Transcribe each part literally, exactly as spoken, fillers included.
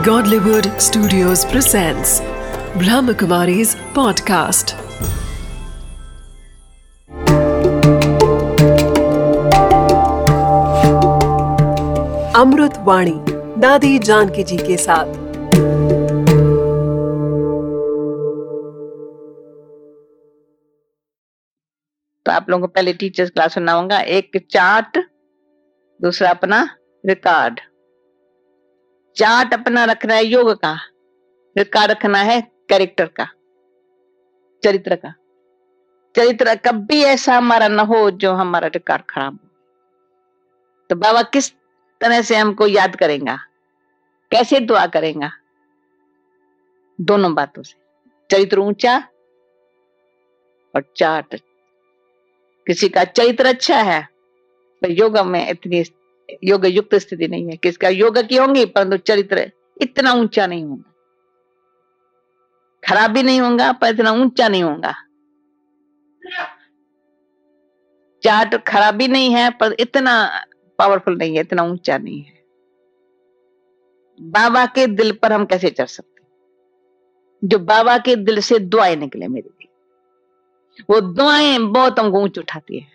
Godlywood Studios presents Brahmakumari's podcast. अमृत वाणी दादी जानकी जी के साथ। तो आप लोगों को पहले टीचर्स क्लास सुनाऊंगा। एक चार्ट, दूसरा अपना रिकॉर्ड। चार्ट अपना रखना है योग का, रिकॉर्ड रखना है कैरेक्टर का, चरित्र का। चरित्र कभी ऐसा हमारा न हो जो हमारा रिकॉर्ड खराब हो। तो बाबा किस तरह से हमको याद करेगा, कैसे दुआ करेगा? दोनों बातों से, चरित्र ऊंचा और चार्ट। किसी का चरित्र अच्छा है तो योग में इतनी योग युक्त स्थिति नहीं है। किसका योग की होंगी परंतु चरित्र इतना ऊंचा नहीं होगा, खराब भी नहीं होगा पर इतना ऊंचा नहीं होगा। चार्ट खराब भी नहीं है पर इतना पावरफुल नहीं है, इतना ऊंचा नहीं है। बाबा के दिल पर हम कैसे चढ़ सकते? जो बाबा के दिल से दुआएं निकले मेरे लिए, वो दुआएं बहुत हमको ऊंच उठाती है।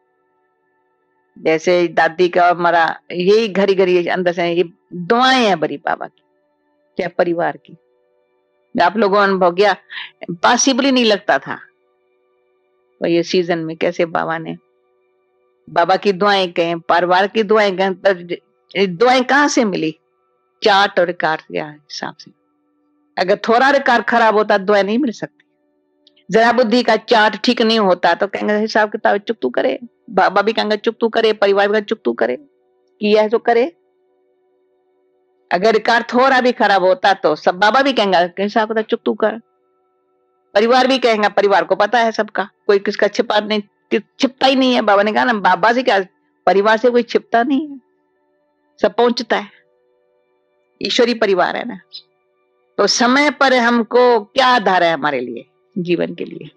जैसे दादी का हमारा यही घड़ी घड़ी अंदर से ये दुआएं हैं बड़ी बाबा की, चाहे परिवार की। आप लोगों को अनुभव किया, पॉसिबल ही नहीं लगता था। तो ये सीजन में कैसे बाबा ने बाबा की दुआएं कहें, परिवार की दुआएं कहें, दुआएं कहाँ से मिली? चार्ट और रिकॉर्ड के हिसाब से। अगर थोड़ा रिकॉर्ड खराब होता दुआएं नहीं मिल सकती। जरा बुद्धि का चार्ट ठीक नहीं होता तो कहेंगे हिसाब किताब चुप तू करे। बाबा भी कहेंगे चुप तू करे, परिवार भी चुप तू करे, किया है तो करे। अगर रिकॉर्ड थोड़ा भी खराब होता तो सब बाबा भी कहेंगे हिसाब किताब चुप तू कर। परिवार भी कहेंगे, परिवार को पता है सबका, कोई किसका छिपा नहीं, छिपता ही नहीं है। बाबा ने कहा ना, बाबा से क्या, परिवार से कोई छिपता नहीं है, सब पहुंचता है। ईश्वरी परिवार है ना। तो समय पर हमको क्या आधार है हमारे लिए, जीवन के लिए?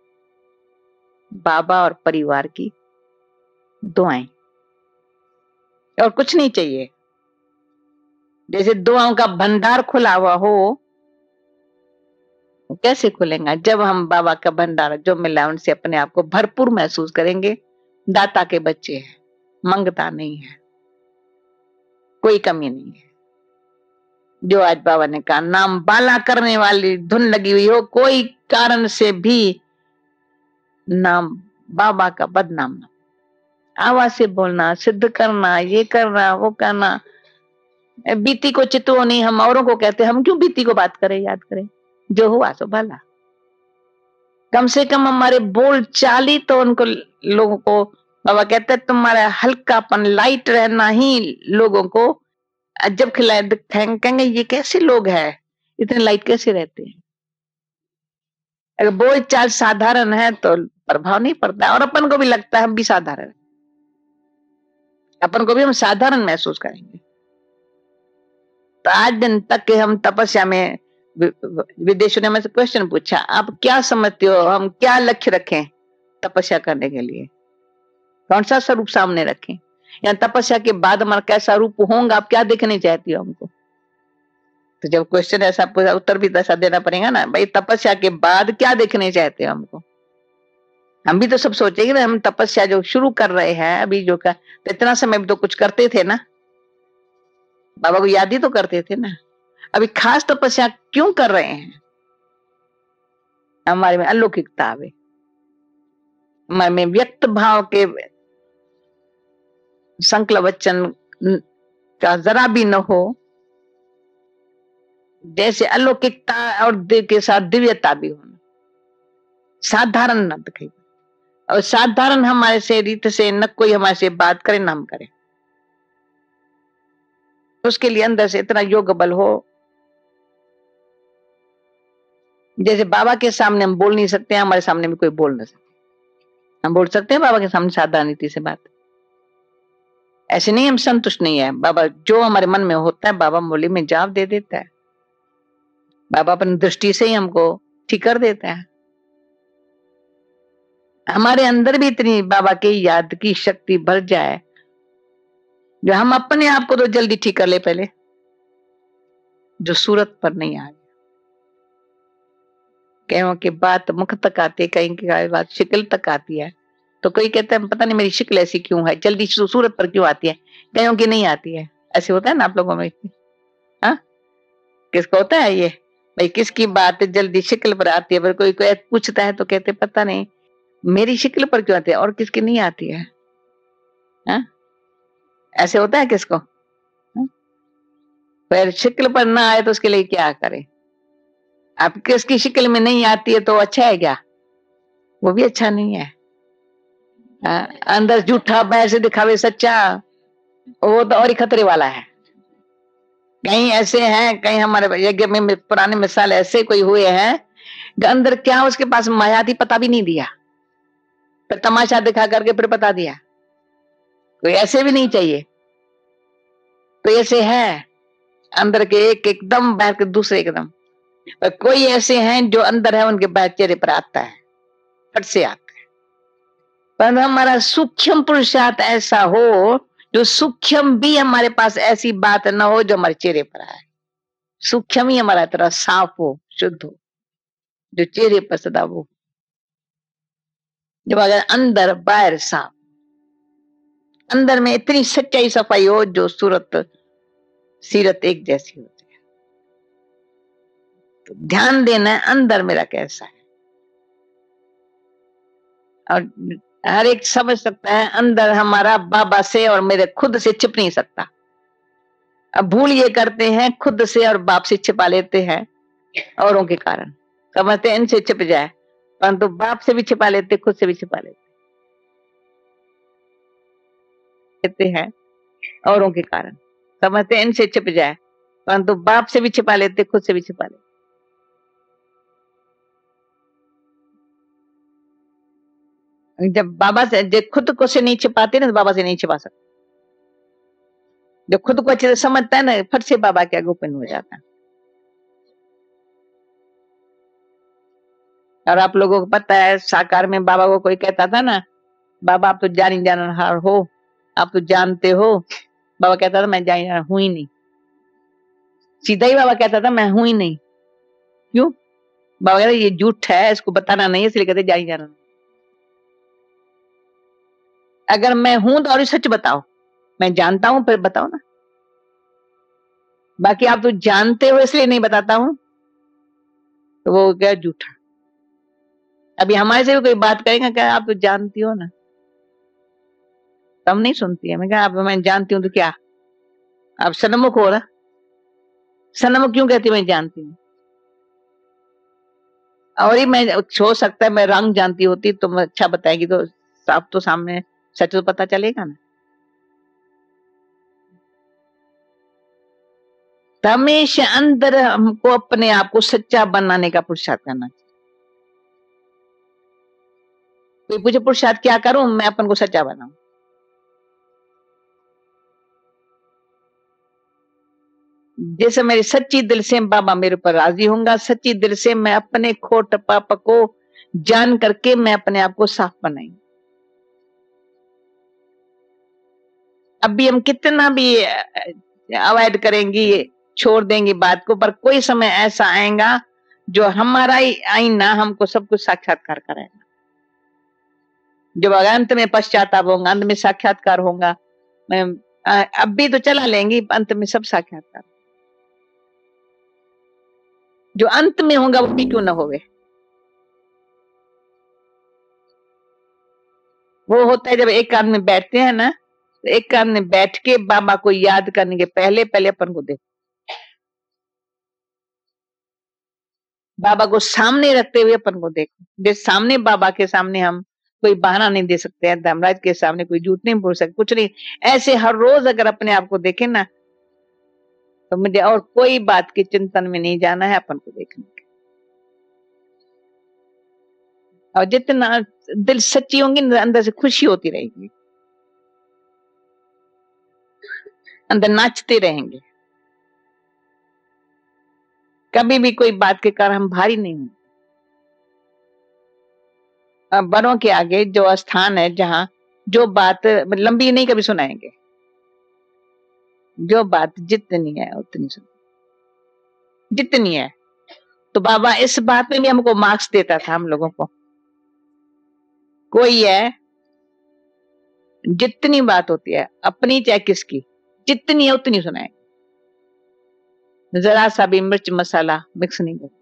बाबा और परिवार की दुआएं, और कुछ नहीं चाहिए। जैसे दुआओं का भंडार खुला हुआ हो, कैसे खुलेगा? जब हम बाबा का भंडार जो मिला उनसे अपने आप को भरपूर महसूस करेंगे। दाता के बच्चे हैं, मंगता नहीं है, कोई कमी नहीं है। जो आज बाबा ने कहा, नाम बाला करने वाली धुन लगी हुई हो, कोई कारण से भी नाम बाबा का बदनाम ना, आवाज से बोलना, सिद्ध करना, ये करना, वो करना। बीती को चितो नहीं, हम औरों को कहते, हम क्यों बीती को बात करें, याद करें। जो हुआ सो भला। कम से कम हमारे बोल चाली तो उनको, लोगों को बाबा कहते हैं तुम्हारा हल्कापन, लाइट रहना ही लोगों को अजब खिलाए। कहेंगे ये कैसे लोग हैं, इतने लाइट कैसे रहते हैं? अगर बोल चाल साधारण है तो प्रभाव नहीं पड़ता, और अपन को भी लगता है हम भी साधारण है, अपन को भी हम साधारण महसूस करेंगे। तो आज दिन तक के हम तपस्या में, विदेशों ने मुझसे क्वेश्चन पूछा, आप क्या समझते हो हम क्या लक्ष्य रखें तपस्या करने के लिए? कौन सा स्वरूप सामने रखें, या तपस्या के बाद हमारा कैसा रूप होगा, आप क्या देखने चाहती हो हमको? तो जब क्वेश्चन ऐसा पूछा, उत्तर भी ऐसा देना पड़ेगा ना भाई, तपस्या के बाद क्या देखने चाहते हो हमको? हम भी तो सब सोचेंगे ना, हम तपस्या जो शुरू कर रहे हैं अभी जो कर, तो इतना समय भी तो कुछ करते थे ना, बाबा को याद ही तो करते थे ना। अभी खास तपस्या क्यों कर रहे हैं? हमारे में अलौकिकता आवे, हमारे में व्यक्त भाव के संकल्प वचन का जरा भी न हो। जैसे अलौकिकता और दिव्य के साथ दिव्यता भी होना, साधारण न दिखे। और साधारण हमारे से रीत से न कोई हमारे से बात करे ना हम करें, उसके लिए अंदर से इतना योग बल हो। जैसे बाबा के सामने हम बोल नहीं सकते, हमारे सामने भी कोई बोल नहीं सकते। हम बोल सकते हैं बाबा के सामने साधारण रीति से बात, ऐसे नहीं हम संतुष्ट नहीं है। बाबा जो हमारे मन में होता है बाबा बोली में जवाब दे देता है। बाबा अपनी दृष्टि से ही हमको ठीक कर देता है। हमारे अंदर भी इतनी बाबा की याद की शक्ति भर जाए जो हम अपने आप को तो जल्दी ठीक कर ले पहले, जो सूरत पर नहीं आ गया। कहीं की बात मुख तक आती है, कहीं की बात शक्ल तक आती है। तो कोई कहता है पता नहीं मेरी शक्ल ऐसी क्यों है, जल्दी सूरत पर क्यों आती है, कहीं की नहीं आती है। ऐसे होता है ना आप लोगों में? हाँ, किसको होता है ये भाई, किसकी बात जल्दी शक्ल पर आती है, पर कोई कोई पूछता है तो कहते पता नहीं मेरी शक्ल पर क्यों आती है और किसकी नहीं आती है। हाँ? ऐसे होता है किसको? हाँ? फिर शक्ल पर ना आए तो उसके लिए क्या करे? अब किसकी शक्ल में नहीं आती है तो अच्छा है क्या? वो भी अच्छा नहीं है। आ, अंदर झूठा बैसे दिखावे सच्चा, वो तो और ही खतरे वाला है। कहीं ऐसे हैं, कहीं हमारे यज्ञ में पुराने मिसाल ऐसे कोई हुए हैं, अंदर क्या उसके पास माया थी पता भी नहीं दिया, फिर तमाशा दिखा करके फिर बता दिया। कोई ऐसे भी नहीं चाहिए। तो ऐसे है अंदर के एक एकदम बाहर के दूसरे एकदम। पर कोई ऐसे हैं जो अंदर है उनके बाहर चेहरे पर आता है, फट से आता है। पर हमारा सूक्ष्म पुरुषार्थ ऐसा हो जो सूक्ष्म भी हमारे पास ऐसी बात न हो जो हमारे चेहरे पर आए। सूक्ष्म ही हमारा तरह साफ हो, शुद्ध हो, जो चेहरे पर सदा वो। जब अगर अंदर बाहर साफ, अंदर में इतनी सच्चाई सफाई हो जो सूरत सीरत एक जैसी हो जाए। तो ध्यान देना है अंदर मेरा कैसा है। और हर एक समझ सकता है अंदर हमारा बाबा से और मेरे खुद से छिप नहीं सकता। अब भूल ये करते हैं खुद से और बाप से छिपा लेते हैं औरों के कारण, समझते हैं इनसे छिप जाए, परंतु बाप से भी छिपा लेते, खुद से भी छिपा लेते हैं औरों के कारण, समझते हैं इनसे छिप जाए, परंतु बाप से भी छिपा लेते, खुद से भी छिपा लेते। जब बाबा से जब खुद को से नहीं छिपाते ना तो बाबा से नहीं छिपा सकते। जब खुद को अच्छे से समझता है ना, फट से बाबा के आगे ओपन हो जाता है। और आप लोगों को पता है साकार में बाबा को कोई कहता था ना, बाबा आप तो जानी जानहार हो, आप तो जानते हो। बाबा कहता था मैं जानी जानहार हूं ही नहीं। सीधा ही बाबा कहता था मैं हूं ही नहीं। क्यों? बाबा कहता ये झूठ है, इसको बताना नहीं है, इसलिए कहते जानी जानहार। अगर मैं हूं तो और सच बताओ, मैं जानता हूं फिर बताओ ना। बाकी आप तो जानते हो इसलिए नहीं बताता हूं, तो वो क्या झूठा। अभी हमारे से भी कोई बात करेगा क्या आप तो जानती हो ना, तब नहीं सुनती है। मैं क्या आप मैं जानती हूँ तो क्या आप सन्मुख हो ना? सन्मुख क्यों कहती मैं जानती हूँ? और ही मैं हो सकता है मैं रंग जानती होती तो मैं अच्छा बताएगी तो साफ तो सामने सच तो पता चलेगा ना। तो हमेशा अंदर हमको अपने आप को सच्चा बनाने का पुरुषार्थ करना चाहिए। कोई पूछे पुरुषार्थ क्या करूं, मैं अपन को सच्चा बनाऊं। जैसे मेरे सच्ची दिल से बाबा मेरे ऊपर राजी होंगे, सच्ची दिल से मैं अपने खोट पाप को जान करके मैं अपने आप को साफ बनाएंगे। अभी हम कितना भी अवॉइड करेंगी, छोड़ देंगे बात को, पर कोई समय ऐसा आएगा जो हमारा ही आईना हमको सब कुछ साक्षात्कार कराएगा। जब अंत में पश्चाताप होगा, अंत में साक्षात्कार होगा। मैं अब भी तो चला लेंगी, अंत में सब साक्षात्कार जो अंत में होगा वो भी क्यों ना होवे। वो होता है जब एक कान में बैठते हैं ना, तो एक कान में बैठ के बाबा को याद करने के पहले पहले अपन को देखो, बाबा को सामने रखते हुए अपन को देखो। जिस सामने बाबा के सामने हम कोई बहाना नहीं दे सकते हैं, धर्मराज के सामने कोई झूठ नहीं बोल सकते, कुछ नहीं। ऐसे हर रोज अगर अपने आप को देखे ना, तो मुझे और कोई बात के चिंतन में नहीं जाना है, अपन को देखना। और जितना दिल सच्ची होंगी अंदर से खुशी होती रहेगी, अंदर नाचते रहेंगे। कभी भी कोई बात के कारण हम भारी नहीं होंगे। बड़ों के आगे जो स्थान है जहां जो बात लंबी नहीं कभी सुनाएंगे, जो बात जितनी है उतनी सुन। जितनी है। तो बाबा इस बात में भी हमको मार्क्स देता था हम लोगों को। कोई है, जितनी बात होती है अपनी चाहे किसकी, जितनी है उतनी सुनाए, जरा सा भी मिर्च मसाला मिक्स नहीं कर,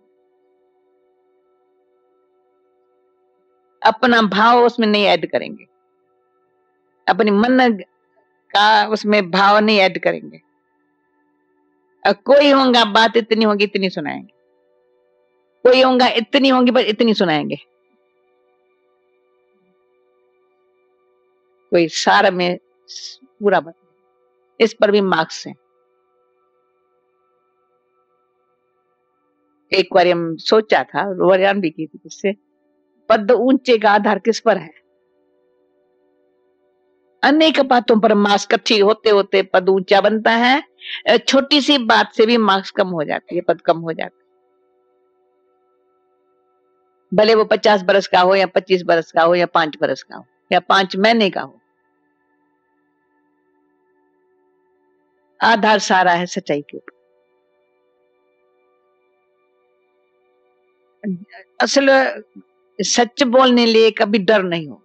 अपना भाव उसमें नहीं ऐड करेंगे, अपनी मन का उसमें भाव नहीं ऐड करेंगे। और कोई होगा बात इतनी होगी इतनी सुनाएंगे, कोई होगा इतनी होगी पर इतनी सुनाएंगे। कोई सार में पूरा बता, इस पर भी मार्क्स है। एक बार हम सोचा था, रोरियान भी की थी इससे, पद ऊंचे का आधार किस पर है? अनेक बातों पर मार्क्स इकट्ठी होते होते पद ऊंचा बनता है। छोटी सी बात से भी मार्क्स कम हो जाती है, पद कम हो जाता है। भले वो पचास बरस का हो या पच्चीस बरस का हो या पांच बरस का हो या पांच महीने का हो, आधार सारा है सच्चाई के ऊपर। असल सच बोलने लिए कभी डर नहीं हो,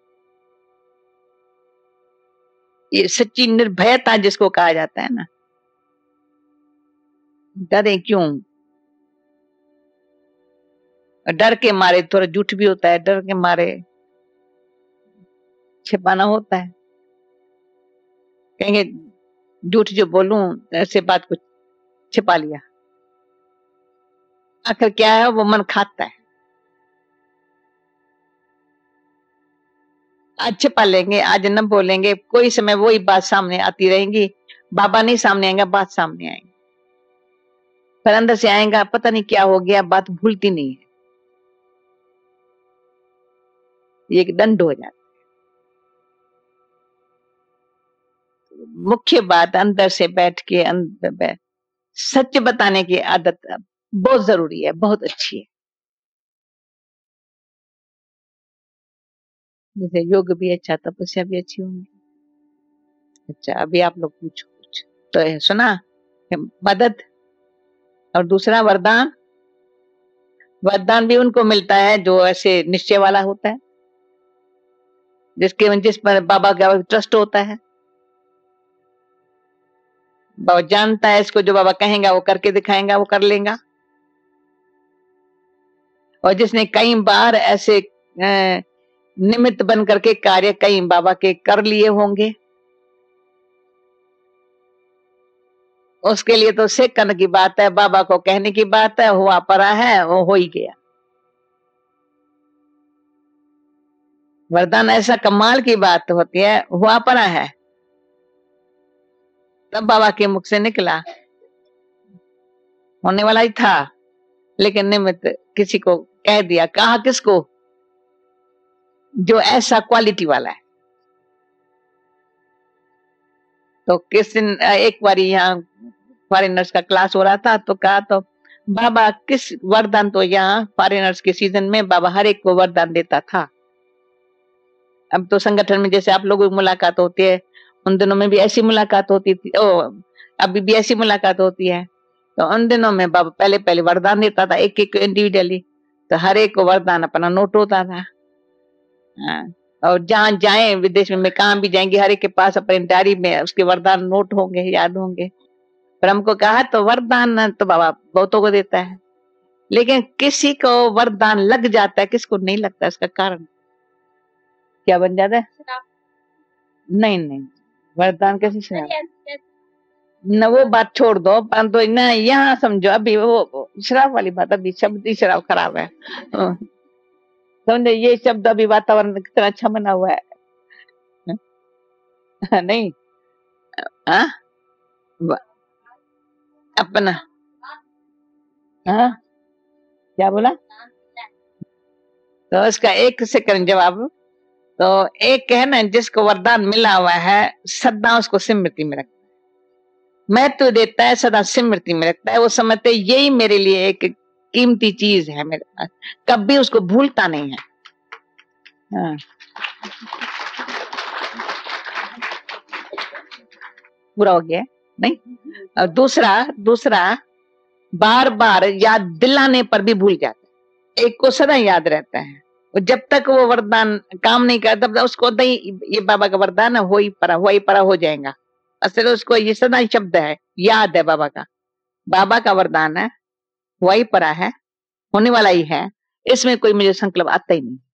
ये सच्ची निर्भयता जिसको कहा जाता है ना। डरे क्यों? डर के मारे थोड़ा झूठ भी होता है, डर के मारे छिपाना होता है। कहेंगे झूठ जो बोलूं ऐसे बात को छिपा लिया, आखिर क्या है वो मन खाता है। आज छिपा लेंगे, आज न बोलेंगे, कोई समय वही बात सामने आती रहेगी। बाबा नहीं सामने आएगा, बात सामने आएगी, पर अंदर से आएगा पता नहीं क्या हो गया, बात भूलती नहीं है, ये एक दंड हो जाता। मुख्य बात अंदर से बैठ के अंदर बैठ सच बताने की आदत बहुत जरूरी है, बहुत अच्छी है। जैसे योग भी अच्छा, तपस्या भी अच्छी होंगी। अच्छा अभी आप लोग पूछो कुछ तो है, सुना मदद और दूसरा वरदान। वरदान भी उनको मिलता है जो ऐसे निश्चय वाला होता है, जिसके जिस पर बाबा का ट्रस्ट होता है। बाबा जानता है इसको, जो बाबा कहेंगे वो करके दिखाएंगा, वो कर लेगा। और जिसने कई बार ऐसे निमित्त बन करके कार्य कई बाबा के कर लिए होंगे, उसके लिए तो सेकंड की बात है, बाबा को कहने की बात है, हुआ पड़ा है, वो हो ही गया। वरदान ऐसा कमाल की बात होती है, हुआ पड़ा है तब बाबा के मुख से निकला, होने वाला ही था, लेकिन निमित्त किसी को कह दिया। कहा किसको? जो ऐसा क्वालिटी वाला है। तो किस दिन एक बार यहाँ फॉरेनर्स का क्लास हो रहा था, तो कहा तो बाबा किस वरदान, तो यहाँ फॉरेनर्स के सीजन में बाबा हर एक को वरदान देता था। अब तो संगठन में जैसे आप लोगों की मुलाकात होती है, उन दिनों में भी ऐसी मुलाकात होती थी, ओ अभी भी ऐसी मुलाकात होती है। तो उन दिनों में बाबा पहले पहले वरदान देता था एक एक इंडिविजुअली, तो हर एक को वरदान अपना नोट होता था। हाँ। और जहाँ जाए विदेश में, मैं कहाँ भी जाएंगे, हर एक के पास अपनी डायरी में उसके वरदान नोट होंगे, याद होंगे। पर हमको कहा तो वरदान तो बाबा बहुतों को देता है, लेकिन किसी को वरदान लग जाता है, किसको नहीं लगता, इसका कारण क्या बन जाता है? नहीं नहीं, वरदान कैसे शराब? न वो बात छोड़ दो, परंतु न यहाँ समझो, अभी वो शराब वाली बात, अभी शब्द ही शराब खराब है, समझो। ये शब्द अभी वातावरण कितना अच्छा बना हुआ है, नहीं हाँ अपना, हाँ क्या बोला? तो इसका एक सेकंड जवाब। तो एक है ना, जिसको वरदान मिला हुआ है सदा उसको स्मृति में रखता है, मैं तो देता है सदा स्मृति में रखता है। वो समझते यही मेरे लिए एक कीमती चीज है मेरे पास, कभी उसको भूलता नहीं है। हाँ। पूरा हो गया नहीं? और दूसरा दूसरा बार बार याद दिलाने पर भी भूल जाता है। एक को सदा याद रहता है, जब तक वो वरदान काम नहीं करता तब तक उसको नहीं, ये बाबा का वरदान है, हो ही परा हो ही परा हो जाएगा। असल उसको ये सदा शब्द है, याद है बाबा का, बाबा का वरदान है, वही परा है, होने वाला ही है, इसमें कोई मुझे संकल्प आता ही नहीं।